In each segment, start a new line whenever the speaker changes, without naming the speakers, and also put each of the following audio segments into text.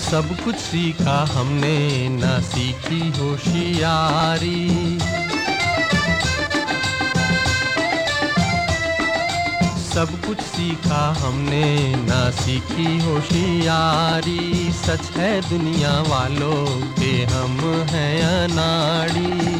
सब कुछ सीखा हमने ना सीखी होशियारी। सब कुछ सीखा हमने ना सीखी होशियारी। सच है दुनिया वालों के हम हैं अनाड़ी।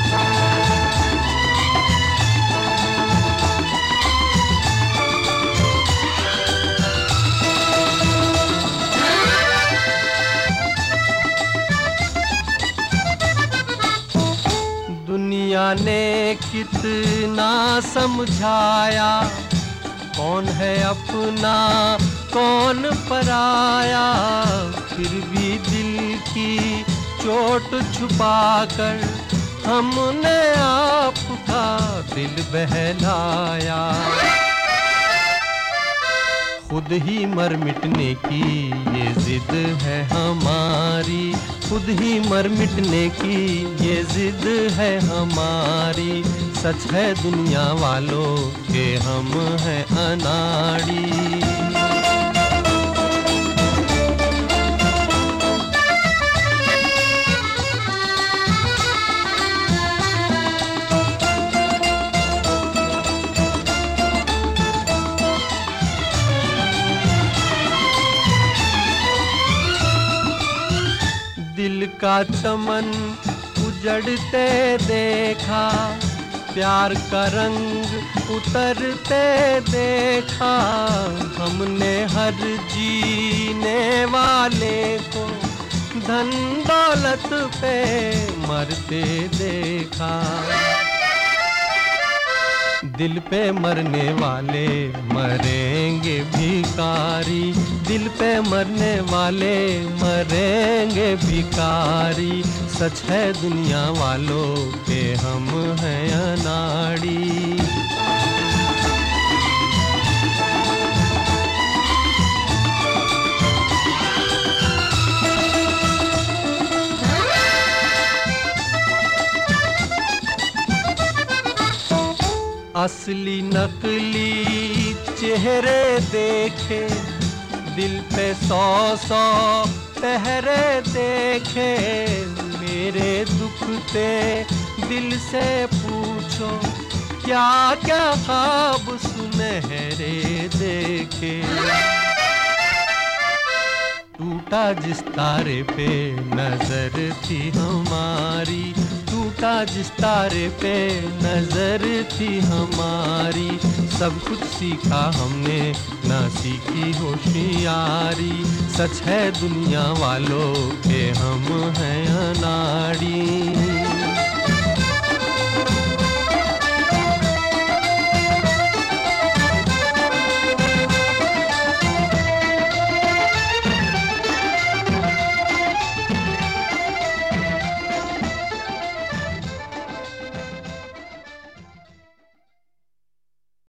दुनिया ने कितना समझाया, कौन है अपना कौन पराया। फिर भी दिल की चोट छुपाकर हमने आपका दिल बहलाया। खुद ही मर मिटने की ये जिद है हमारी। खुद ही मर मिटने की ये जिद है हमारी। सच है दुनिया वालों के हम हैं अनाड़ी। दिल का चमन उजड़ते देखा, प्यार का रंग उतरते देखा। हमने हर जीने वाले को धन दौलत पे मरते देखा। दिल पे मरने वाले मरेंगे भिखारी। दिल पे मरने वाले मरेंगे भिखारी। सच है दुनिया वालों के हम हैं अनाड़ी। असली नकली चेहरे देखे, दिल पे 100 पहरे देखे। मेरे दुखते दिल से पूछो, क्या क्या ख्वाब सुनहरे देखे। टूटा जिस तारे पे नजर थी हमारी। टूटा जिस तारे पे नजर थी हमारी। सब कुछ सीखा हमने ना सीखी होशियारी। सच है दुनिया वालों के हम हैं अनाड़ी।